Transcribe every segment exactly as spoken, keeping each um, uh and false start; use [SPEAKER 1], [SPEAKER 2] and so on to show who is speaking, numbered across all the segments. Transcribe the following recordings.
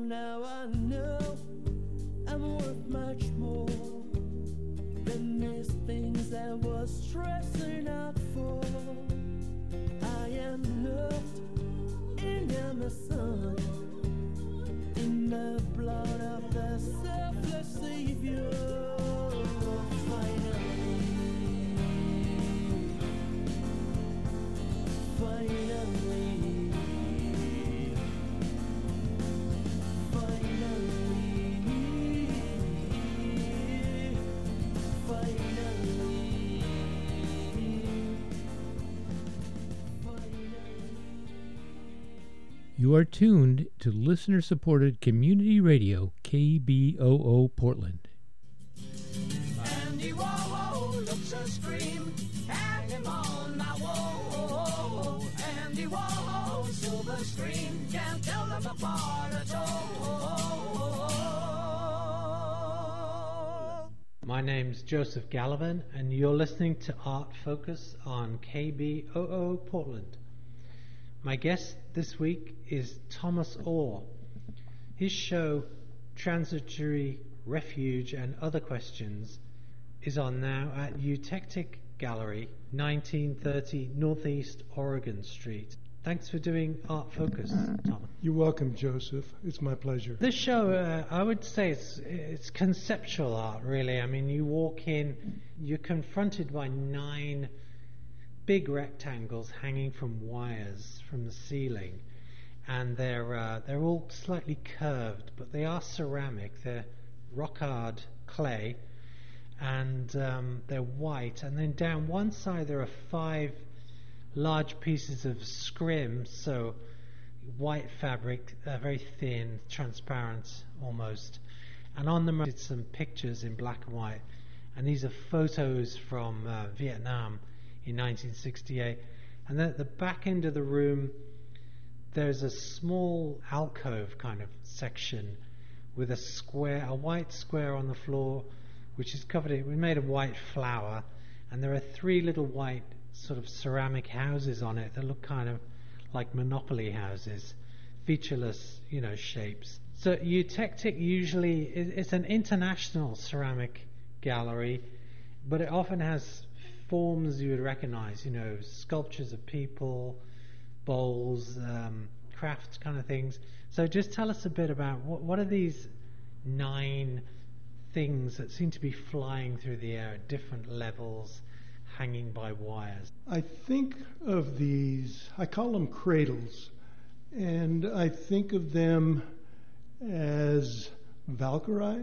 [SPEAKER 1] now I know I'm worth much more than these things I was stressing out for. I am loved and I'm a son in the blood of the selfless Savior. Finally, finally,
[SPEAKER 2] You are tuned to listener-supported community radio, K B O O Portland.
[SPEAKER 1] Andy Warhol looks a scream, hang him on my wall. Andy Warhol, silver screen, can't tell them apart at all.
[SPEAKER 3] My name's Joseph Gallivan, and you're listening to Art Focus on K B O O Portland. My guest this week is Thomas Orr. His show, Transitory Refuge and Other Questions, is on now at Eutectic Gallery, nineteen thirty Northeast Oregon Street. Thanks for doing Art Focus, Thomas.
[SPEAKER 4] You're welcome, Joseph. It's my pleasure.
[SPEAKER 3] This show, uh, I would say it's, it's conceptual art, really. I mean, you walk in, you're confronted by nine big rectangles hanging from wires from the ceiling, and they're uh, they're all slightly curved, but they are ceramic. They're rock hard clay, and um, they're white. And then down one side there are five large pieces of scrim, so white fabric, uh, very thin, transparent almost. And on them are some pictures in black and white, and these are photos from uh, Vietnam in nineteen sixty-eight. And then at the back end of the room there's a small alcove kind of section with a square, a white square on the floor, which is covered in, we made a white flower, and there are three little white sort of ceramic houses on it that look kind of like Monopoly houses, featureless, you know, shapes. So Eutectic usually is, it's an international ceramic gallery, but it often has forms you would recognize, you know, sculptures of people, bowls, um, crafts kind of things. So just tell us a bit about what, what are these nine things that seem to be flying through the air at different levels, hanging by wires?
[SPEAKER 4] I think of these, I call them cradles, and I think of them as Valkyrie.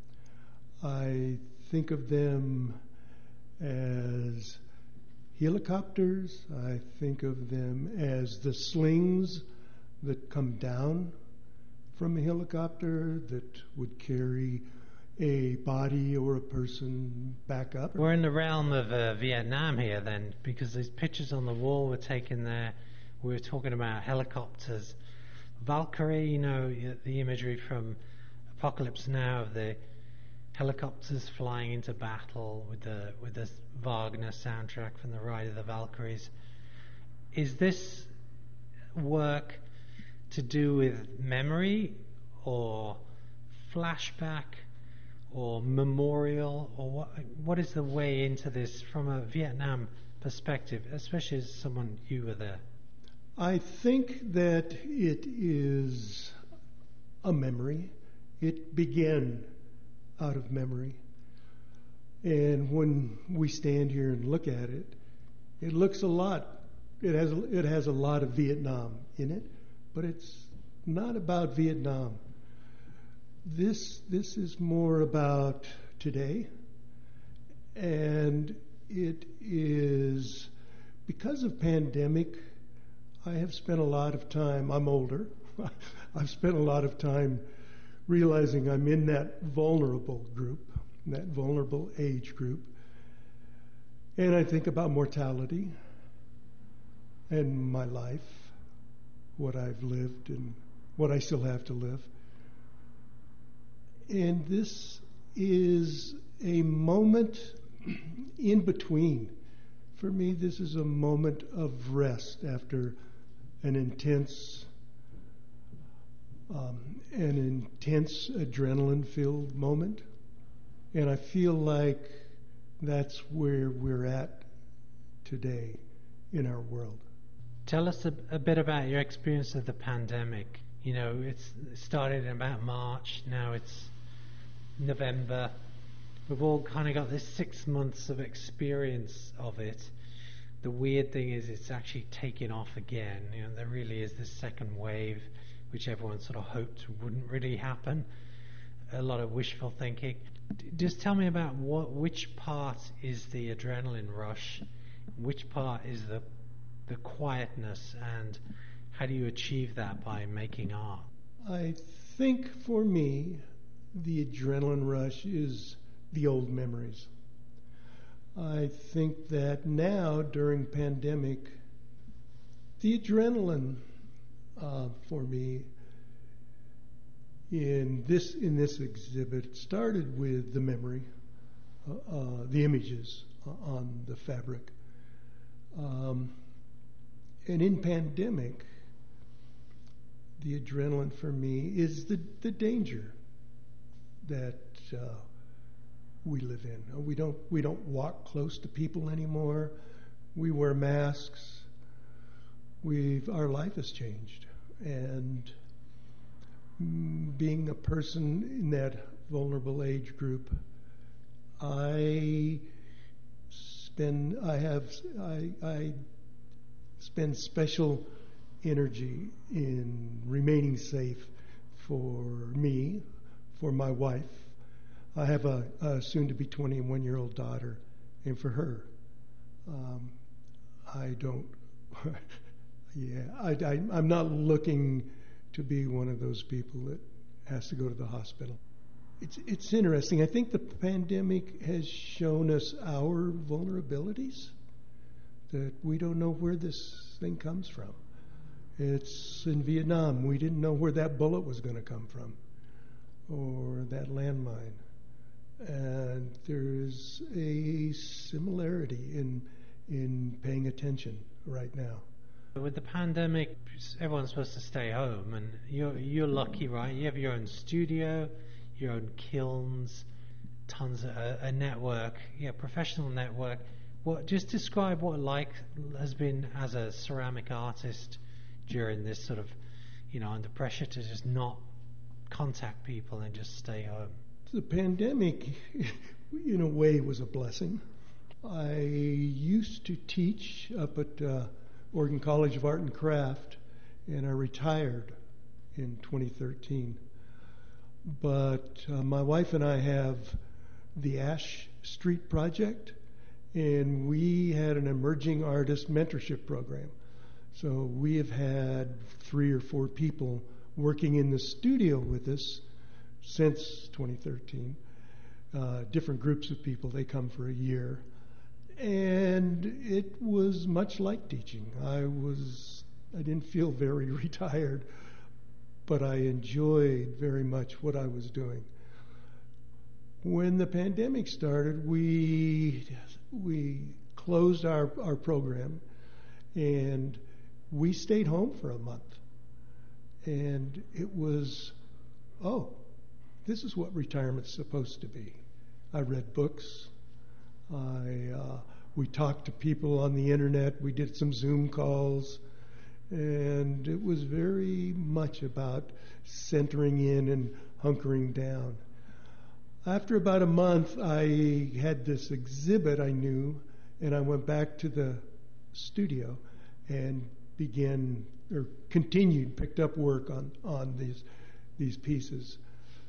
[SPEAKER 4] I think of them as helicopters. I think of them as the slings that come down from a helicopter that would carry a body or a person back up.
[SPEAKER 3] We're in the realm of uh, Vietnam here then, because these pictures on the wall were taken there. We were talking about helicopters. Valkyrie, you know, the imagery from Apocalypse Now of the helicopters flying into battle with the with the Wagner soundtrack from the Ride of the Valkyries. Is this work to do with memory or flashback or memorial, or what? What is the way into this from a Vietnam perspective, especially as someone, you were there?
[SPEAKER 4] I think that it is a memory. It began out of memory. And when we stand here and look at it, it looks a lot, it has, it has a lot of Vietnam in it, but it's not about Vietnam. This, this is more about today, and it is, because of pandemic, I have spent a lot of time, I'm older, I've spent a lot of time realizing I'm in that vulnerable group, that vulnerable age group. And I think about mortality and my life, what I've lived and what I still have to live. And this is a moment in between. For me, this is a moment of rest after an intense um, an intense adrenaline-filled moment. And I feel like that's where we're at today in our world.
[SPEAKER 3] Tell us a, a bit about your experience of the pandemic. You know, it's, it started in about March, now it's November. We've all kind of got this six months of experience of it. The weird thing is it's actually taking off again. You know, there really is this second wave, which everyone sort of hoped wouldn't really happen. A lot of wishful thinking. D- just tell me about what, which part is the adrenaline rush, which part is the the quietness, and how do you achieve that by making art?
[SPEAKER 4] I think for me, the adrenaline rush is the old memories. I think that now, during pandemic, the adrenaline uh, for me in this in this exhibit started with the memory, uh, uh, the images on the fabric. Um, and in pandemic, the adrenaline for me is the, the danger that uh, we live in. We don't we don't walk close to people anymore. We wear masks. We've our life has changed, and mm, being a person in that vulnerable age group, I spend I have I I spend special energy in remaining safe for me, for my wife. I have a, a soon-to-be twenty-one-year-old daughter, and for her, um, I don't. yeah, I, I, I'm not looking to be one of those people that has to go to the hospital. It's it's interesting. I think the pandemic has shown us our vulnerabilities, that we don't know where this thing comes from. It's in Vietnam. We didn't know where that bullet was going to come from, or that landmine. And there's a similarity in in paying attention right now.
[SPEAKER 3] With the pandemic, everyone's supposed to stay home, and you're you're lucky, right? You have your own studio, your own kilns, tons of a, a network, yeah, professional network. What just describe what like has been as a ceramic artist during this sort of, you know, under pressure to just not contact people and just stay home.
[SPEAKER 4] The pandemic, in a way, was a blessing. I used to teach up at uh, Oregon College of Art and Craft, and I retired in twenty thirteen. But uh, my wife and I have the Ash Street Project, and we had an emerging artist mentorship program. So we have had three or four people working in the studio with us since twenty thirteen. Uh, different groups of people, they come for a year. And it was much like teaching. I was, I didn't feel very retired, but I enjoyed very much what I was doing. When the pandemic started, we we closed our, our program, and we stayed home for a month. And it was, oh, this is what retirement's supposed to be. I read books. I uh, we talked to people on the internet. We did some Zoom calls, and it was very much about centering in and hunkering down. After about a month, I had this exhibit I knew, and I went back to the studio and began or continued, picked up work on, on these these pieces.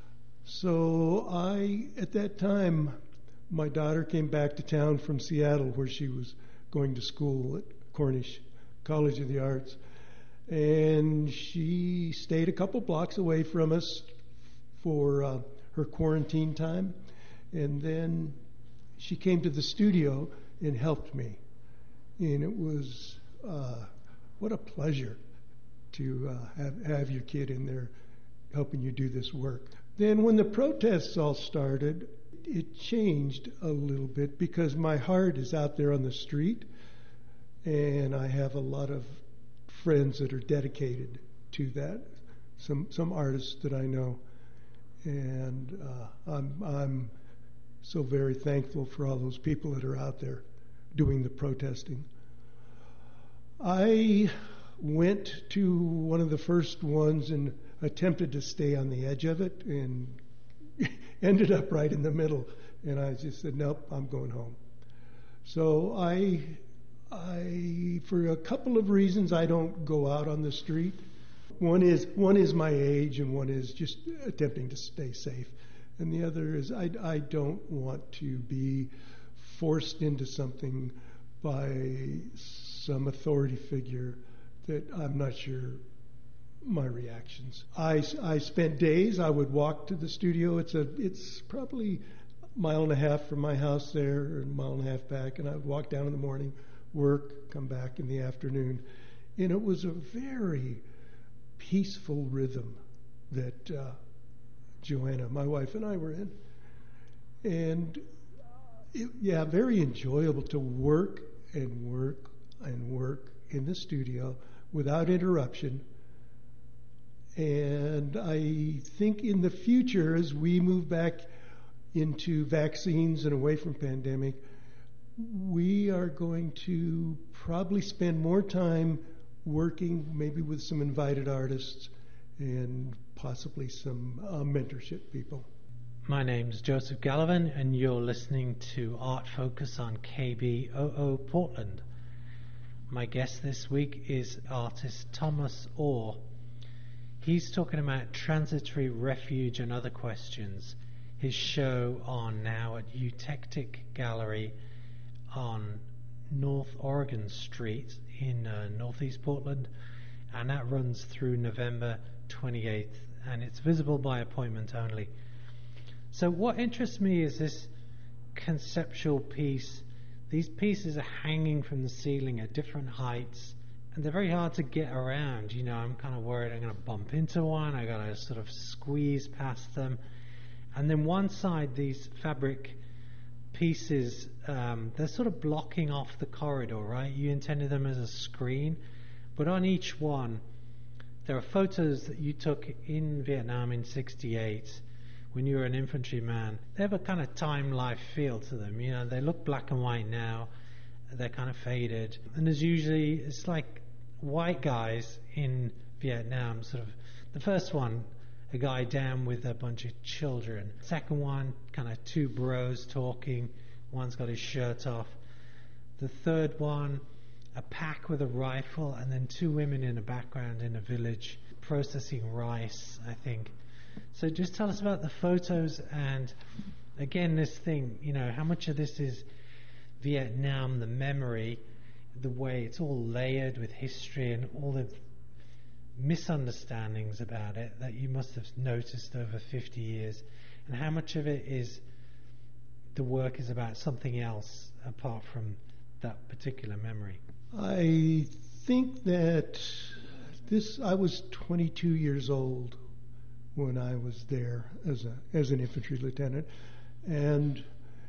[SPEAKER 4] So I, at that time, my daughter came back to town from Seattle, where she was going to school at Cornish College of the Arts, and she stayed a couple blocks away from us for uh, her quarantine time, and then she came to the studio and helped me, and it was uh, what a pleasure to uh, have, have your kid in there helping you do this work. Then when the protests all started, it changed a little bit because my heart is out there on the street, and I have a lot of friends that are dedicated to that. some some artists that I know, and uh, I'm I'm so very thankful for all those people that are out there doing the protesting. I went to one of the first ones and attempted to stay on the edge of it and ended up right in the middle. And I just said, nope, I'm going home. So I, I, for a couple of reasons, I don't go out on the street. One is one is my age, and one is just attempting to stay safe. And the other is I, I don't want to be forced into something by some authority figure that I'm not sure my reactions. I, I spent days, I would walk to the studio. It's a it's probably a mile and a half from my house there, or a mile and a half back, and I would walk down in the morning, work, come back in the afternoon. And it was a very peaceful rhythm that uh, Joanna, my wife, and I were in. And it, yeah, very enjoyable to work and work and work in the studio without interruption. And I think in the future, as we move back into vaccines and away from pandemic, we are going to probably spend more time working maybe with some invited artists and possibly some uh, mentorship people.
[SPEAKER 3] My name's Joseph Gallivan, and you're listening to Art Focus on K B O O Portland. My guest this week is artist Thomas Orr. He's talking about transitory refuge and other questions. His show on now at Eutectic Gallery on North Oregon Street in uh, Northeast Portland, and that runs through November twenty-eighth, and it's visible by appointment only. So what interests me is this conceptual piece. These pieces are hanging from the ceiling at different heights, and they're very hard to get around. You know, I'm kind of worried I'm going to bump into one. I got to sort of squeeze past them. And then one side, these fabric pieces, um, they're sort of blocking off the corridor, right? You intended them as a screen, but on each one, there are photos that you took in Vietnam in sixty-eight when you were an infantryman. They have a kind of time-life feel to them. You know, they look black and white now. They're kind of faded. And there's usually, it's like white guys in Vietnam, sort of. The first one, a guy down with a bunch of children. Second one, kind of two bros talking. One's got his shirt off. The third one, a pack with a rifle, and then two women in the background in a village processing rice, I think. So just tell us about the photos, and again, this thing, you know, how much of this is Vietnam, the memory, the way it's all layered with history and all the misunderstandings about it that you must have noticed over fifty years, and how much of it is the work is about something else apart from that particular memory?
[SPEAKER 4] I think that this, I was twenty-two years old when I was there as a as an infantry lieutenant, and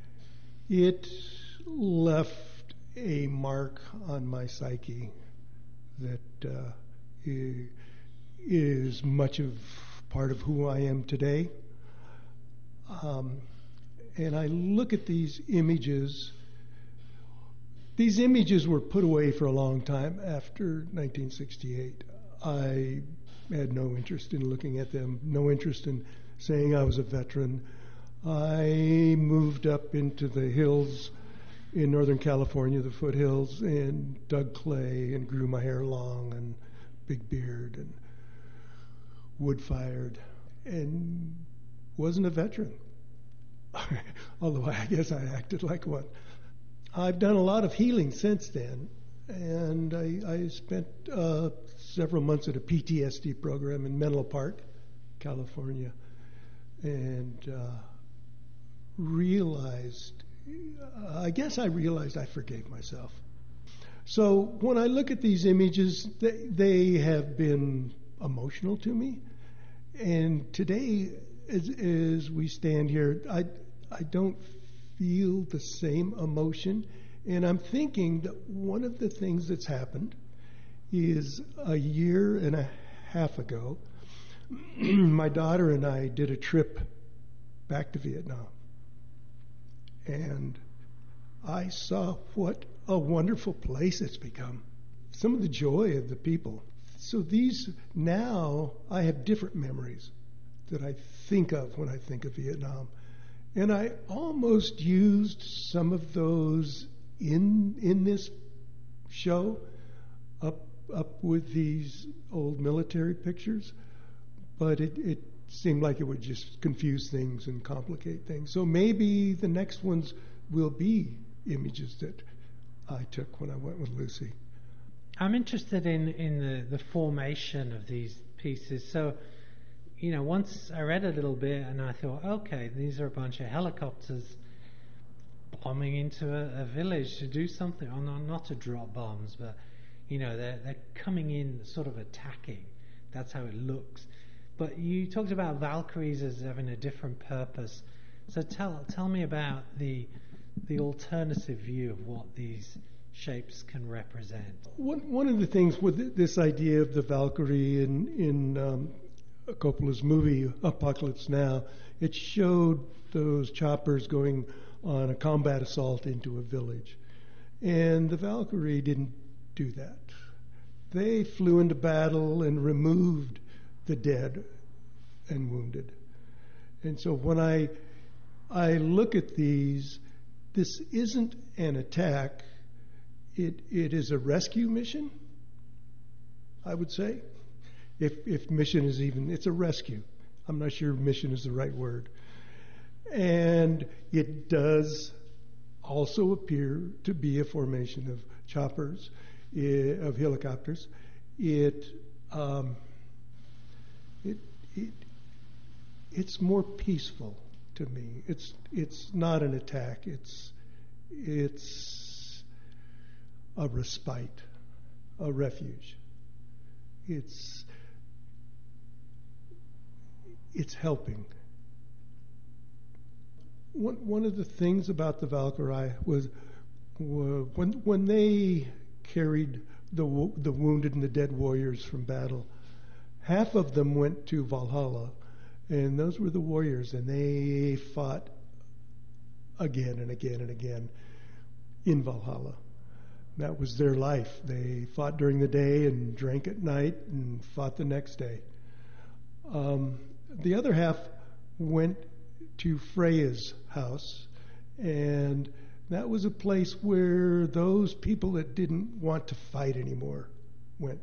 [SPEAKER 4] it left a mark on my psyche that uh, is much of part of who I am today. Um, and I look at these images. These images were put away for a long time after nineteen sixty-eight. I had no interest in looking at them, no interest in saying I was a veteran. I moved up into the hills in Northern California, the foothills, and dug clay and grew my hair long and big beard and wood-fired, and wasn't a veteran, although I guess I acted like one. I've done a lot of healing since then, and I, I spent uh, several months at a P T S D program in Menlo Park, California, and uh, realized, uh, I guess I realized I forgave myself. So when I look at these images, they, they have been emotional to me. And today, as, as we stand here, I, I don't feel the same emotion. And I'm thinking that one of the things that's happened is a year and a half ago, my daughter and I did a trip back to Vietnam, and I saw what a wonderful place it's become. Some of the joy of the people. So these, now I have different memories that I think of when I think of Vietnam. And I almost used some of those in in this show, up up with these old military pictures, but it, it seemed like it would just confuse things and complicate things. So maybe the next ones will be images that I took when I went with Lucy.
[SPEAKER 3] I'm interested in, in the, the formation of these pieces. So, you know, once I read a little bit and I thought, okay, these are a bunch of helicopters bombing into a, a village to do something, or not, not to drop bombs, but, you know, they're, they're coming in sort of attacking. That's how it looks. But you talked about Valkyries as having a different purpose. So tell tell me about the the alternative view of what these shapes can represent.
[SPEAKER 4] One one of the things with this idea of the Valkyrie in in um, Coppola's movie Apocalypse Now, it showed those choppers going on a combat assault into a village, and the Valkyrie didn't do that. They flew into battle and removed the dead and wounded. And so when I I look at these, this isn't an attack. It it is a rescue mission, I would say. If if mission is even, it's a rescue. I'm not sure mission is the right word. And it does also appear to be a formation of choppers, I- of helicopters. It um, it it it's more peaceful to me. It's it's not an attack. It's it's a respite, a refuge. It's it's helping. One one of the things about the Valkyrie was uh, when when they carried the wo- the wounded and the dead warriors from battle, half of them went to Valhalla, and those were the warriors, and they fought again and again and again in Valhalla. That was their life. They fought during the day and drank at night and fought the next day. Um, the other half went to Freya's house, and that was a place where those people that didn't want to fight anymore went,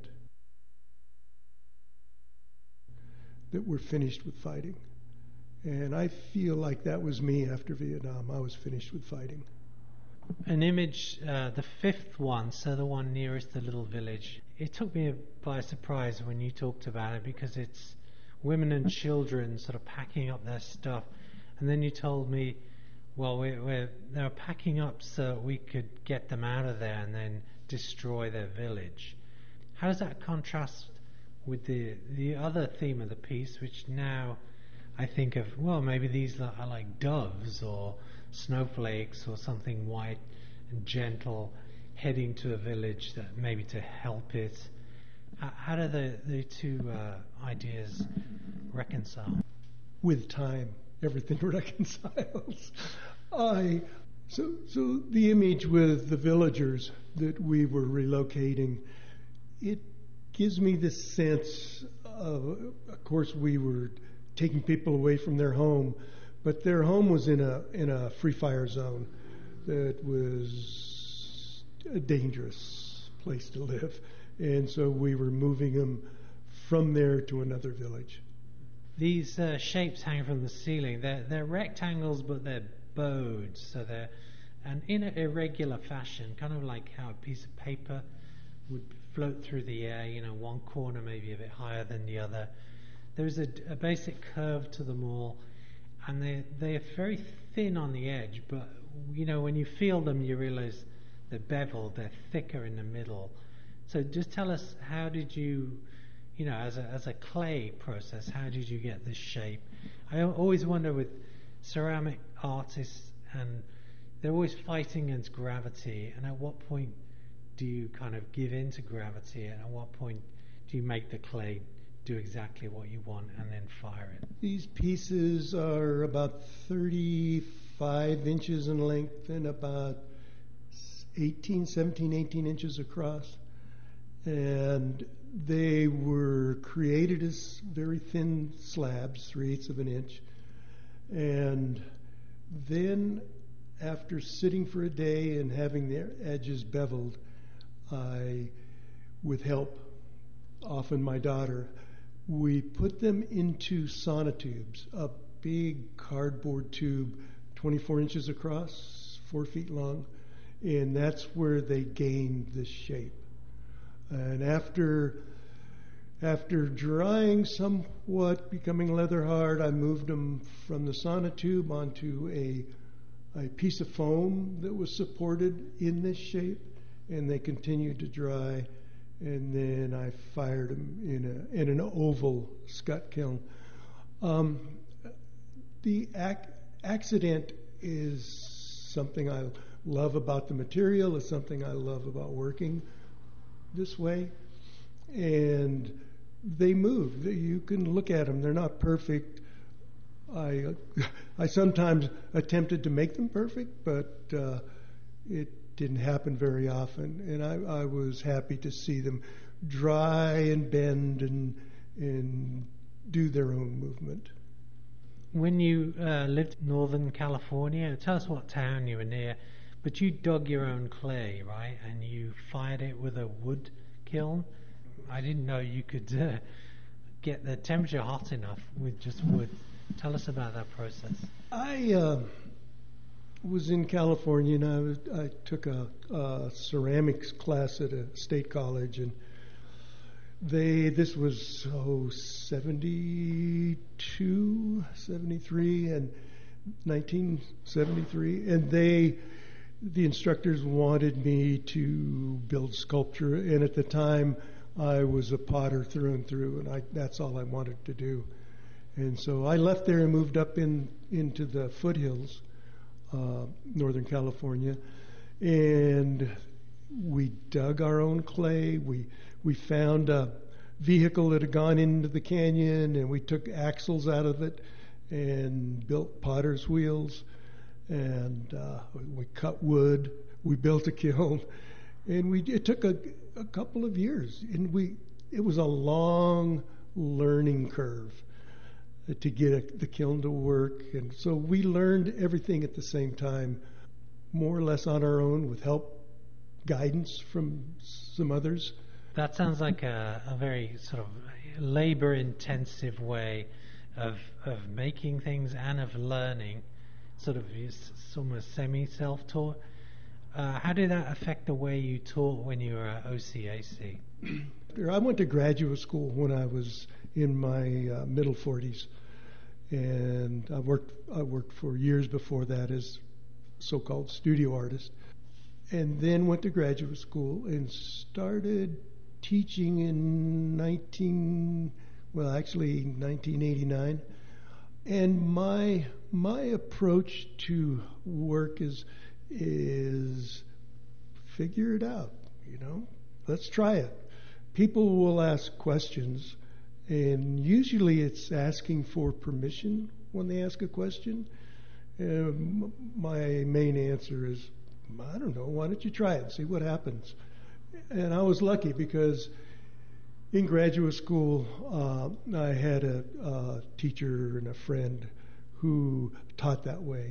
[SPEAKER 4] that were finished with fighting. And I feel like that was me after Vietnam. I was finished with fighting.
[SPEAKER 3] An image, uh, the fifth one, so the one nearest the little village, it took me by surprise when you talked about it, because it's women and children sort of packing up their stuff. And then you told me, well, we're, we're, they're packing up so we could get them out of there and then destroy their village. How does that contrast with the the other theme of the piece, which now I think of, well, maybe these are like doves or snowflakes or something white and gentle heading to a village that maybe to help it. How, how do the, the two uh, ideas reconcile?
[SPEAKER 4] With time, everything reconciles. I so so the image with the villagers that we were relocating, it gives me this sense of, of course, we were taking people away from their home, but their home was in a in a free fire zone that was a dangerous place to live, and so we were moving them from there to another village.
[SPEAKER 3] These uh, shapes hanging from the ceiling, they're, they're rectangles, but they're bowed, so they're and in an irregular fashion, kind of like how a piece of paper would float through the air, you know, one corner maybe a bit higher than the other. There's a, a basic curve to them all, and they, they're very thin on the edge, but, you know, when you feel them, you realize they're beveled, they're thicker in the middle. So just tell us, how did you, you know, as a, as a clay process, how did you get this shape? I always wonder with ceramic artists, and they're always fighting against gravity, and at what point do you kind of give in to gravity, and at what point do you make the clay do exactly what you want and then fire it?
[SPEAKER 4] These pieces are about thirty-five inches in length and about eighteen, seventeen, eighteen inches across. And they were created as very thin slabs, three-eighths of an inch. And then, after sitting for a day and having their edges beveled, I, with help, often my daughter, we put them into sonotubes, a big cardboard tube, twenty-four inches across, four feet long, and that's where they gained this shape. And after after drying somewhat, becoming leather hard, I moved them from the sonotube onto a a piece of foam that was supported in this shape, and they continued to dry. And then I fired them in a in an oval scut kiln. Um, the ac- accident is something I love about the material. It's something I love about working this way. And they move. You can look at them. They're not perfect. I uh, I sometimes attempted to make them perfect, but uh, it didn't happen very often. And I, I was happy to see them dry and bend and and do their own movement.
[SPEAKER 3] When you uh, lived in Northern California, tell us what town you were near, but you dug your own clay, right? And you fired it with a wood kiln. I didn't know you could uh, get the temperature hot enough with just wood. Tell us about that process.
[SPEAKER 4] I uh, was in California, and I, was, I took a, a ceramics class at a state college, and they this was oh seventy-two, seventy-three, and nineteen seventy-three, and they the instructors wanted me to build sculpture, and at the time I was a potter through and through, and I, that's all I wanted to do. And so I left there and moved up in into the foothills, uh, Northern California, and we dug our own clay. We we found a vehicle that had gone into the canyon, and we took axles out of it and built potter's wheels, and uh, we cut wood. We built a kiln, and we it took a, a couple of years, and we it was a long learning curve to get a, the kiln to work. And so we learned everything at the same time, more or less on our own, with help, guidance from some others.
[SPEAKER 3] That sounds like a, a very sort of labor-intensive way of of making things and of learning, sort of almost semi-self-taught. Uh, how did that affect the way you taught when you were at O C A C?
[SPEAKER 4] I went to graduate school when I was in my uh, middle forties, and I worked I worked for years before that as so-called studio artist, and then went to graduate school and started teaching in nineteen well actually nineteen eighty-nine. And my my approach to work is is figure it out, you know, let's try it. People will ask questions, and usually it's asking for permission when they ask a question. Uh, my main answer is, I don't know, why don't you try it and see what happens? And I was lucky because in graduate school, uh, I had a, a teacher and a friend who taught that way.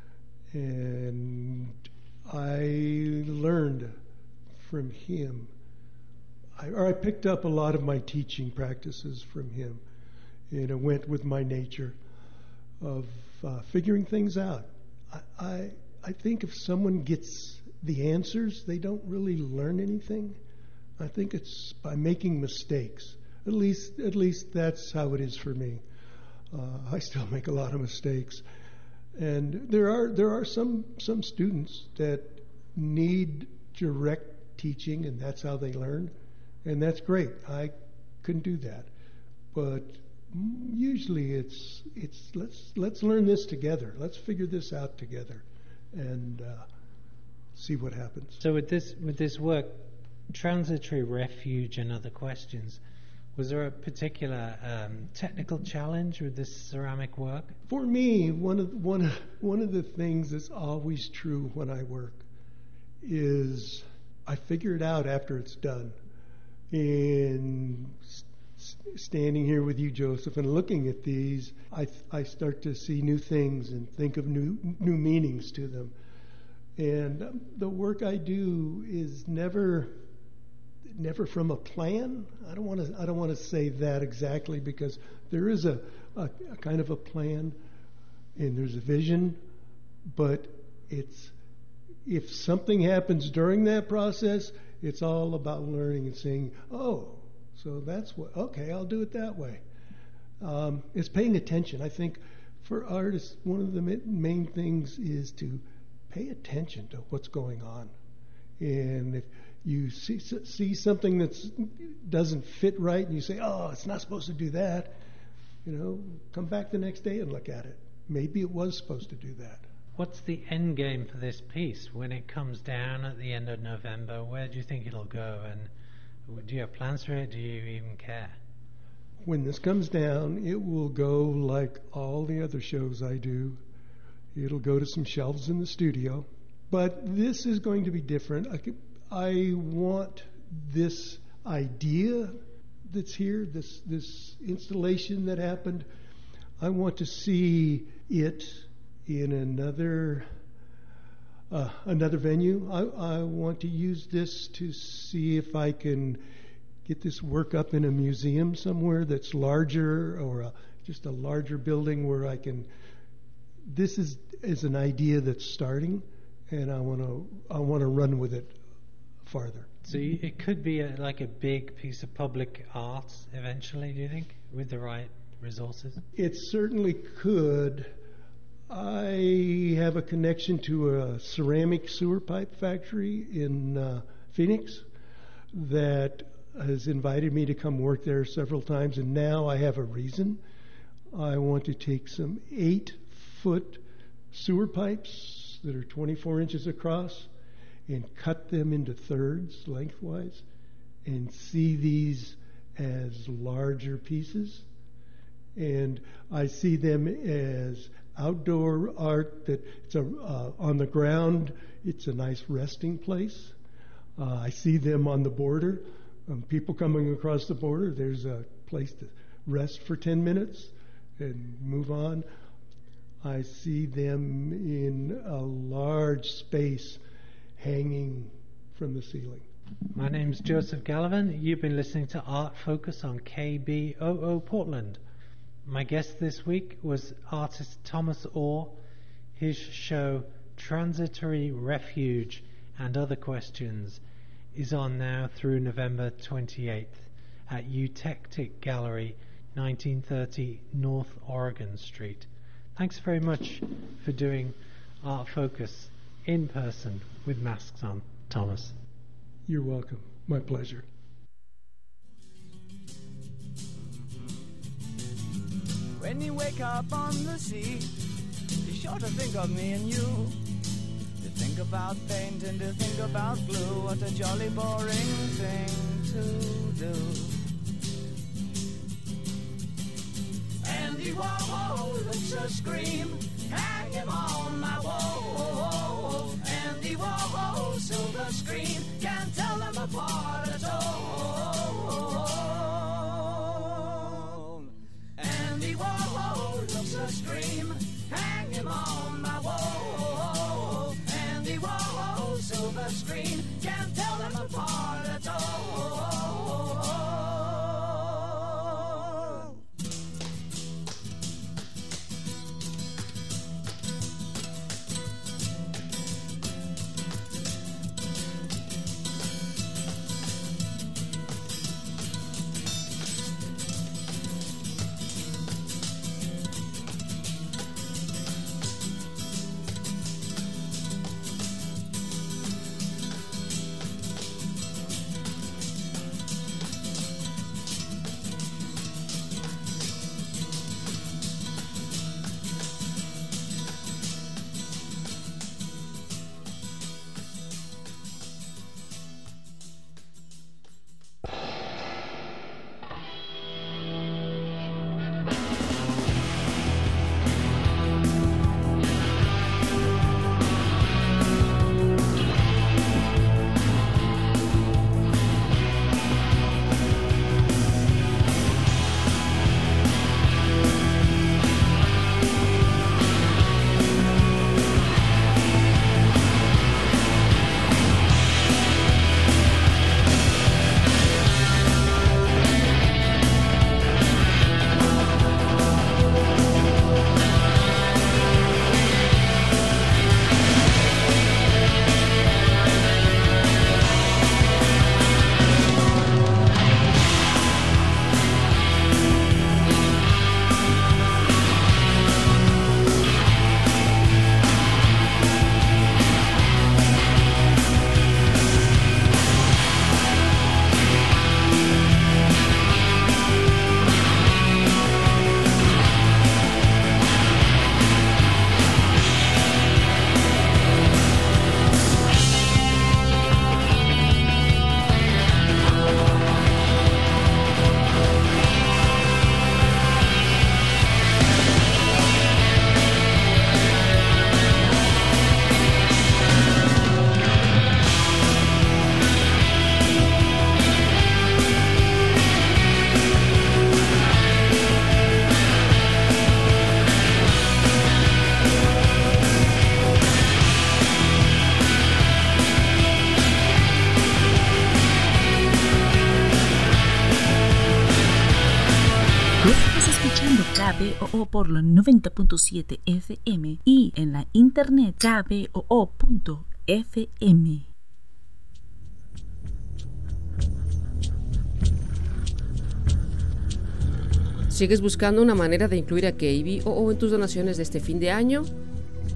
[SPEAKER 4] And I learned from him. I, or I picked up a lot of my teaching practices from him, and it went with my nature of uh, figuring things out. I, I I think if someone gets the answers, they don't really learn anything. I think it's by making mistakes. At least at least that's how it is for me. Uh, I still make a lot of mistakes, and there are there are some some students that need direct teaching, and that's how they learn. And that's great. I couldn't do that, but usually it's it's let's let's learn this together. Let's figure this out together, and uh, see what happens.
[SPEAKER 3] So with this with this work, transitory refuge and other questions, Was there a particular um, technical challenge with this ceramic work?
[SPEAKER 4] For me, one of one of, one of the things that's always true when I work is I figure it out after it's done. And st- standing here with you, Joseph, and looking at these, I I start to see new things and think of new new meanings to them. And um, the work I do is never. Never from a plan. I don't want to. I don't want to say that exactly, because there is a, a, a kind of a plan, and there's a vision, but it's if something happens during that process, it's all about learning and saying, "Oh, so that's what. Okay, I'll do it that way." Um, it's paying attention. I think for artists, one of the main things is to pay attention to what's going on, and if you see, see something that doesn't fit right, and you say, "Oh, it's not supposed to do that," you know, come back the next day and look at it. Maybe it was supposed to do that.
[SPEAKER 3] What's the end game for this piece when it comes down at the end of November? Where do you think it'll go? And do you have plans for it? Do you even care?
[SPEAKER 4] When this comes down, it will go like all the other shows I do. It'll go to some shelves in the studio. But this is going to be different. I could, I want this idea that's here, this this installation that happened, I want to see it in another uh, another venue. I, I want to use this to see if I can get this work up in a museum somewhere that's larger, or a, just a larger building where I can. This is is an idea that's starting, and I want to I want to run with it farther.
[SPEAKER 3] So you, it could be a, like a big piece of public art eventually, do you think, with the right resources?
[SPEAKER 4] It certainly could. I have a connection to a ceramic sewer pipe factory in uh, Phoenix that has invited me to come work there several times, and now I have a reason. I want to take some eight-foot sewer pipes that are twenty-four inches across and cut them into thirds lengthwise and see these as larger pieces. And I see them as outdoor art that it's a, uh, on the ground, it's a nice resting place. Uh, I see them on the border. Um, people coming across the border, there's a place to rest for ten minutes and move on. I see them in a large space hanging from the ceiling.
[SPEAKER 3] My name's Joseph Gallivan. You've been listening to Art Focus on K B O O Portland. My guest this week was artist Thomas Orr. His show Transitory Refuge and Other Questions is on now through November twenty-eighth at Eutectic Gallery, nineteen thirty North Oregon Street. Thanks very much for doing Art Focus in person with masks on, Thomas.
[SPEAKER 4] You're welcome. My pleasure.
[SPEAKER 5] When you wake up on the sea, be sure to think of me and you. To think about paint and to think about glue, what a jolly boring thing to do. Andy Warhol looks a scream, hang him on my wall. Andy Warhol, silver screen, can't tell them apart at all. Andy Warhol looks a scream, hang him on my wall. Andy Warhol, silver screen, can't tell them apart at all.
[SPEAKER 6] B O O por los noventa punto siete F M y en la internet k b o o punto f m.
[SPEAKER 7] ¿Sigues buscando una manera de incluir a K B O O en tus donaciones de este fin de año?